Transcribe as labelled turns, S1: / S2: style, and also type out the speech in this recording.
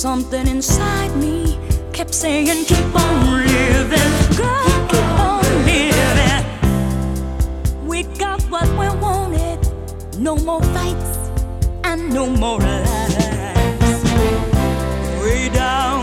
S1: Something inside me kept saying, keep on living, girl, keep on living. We got what we wanted, no more fights and no more lies. Way down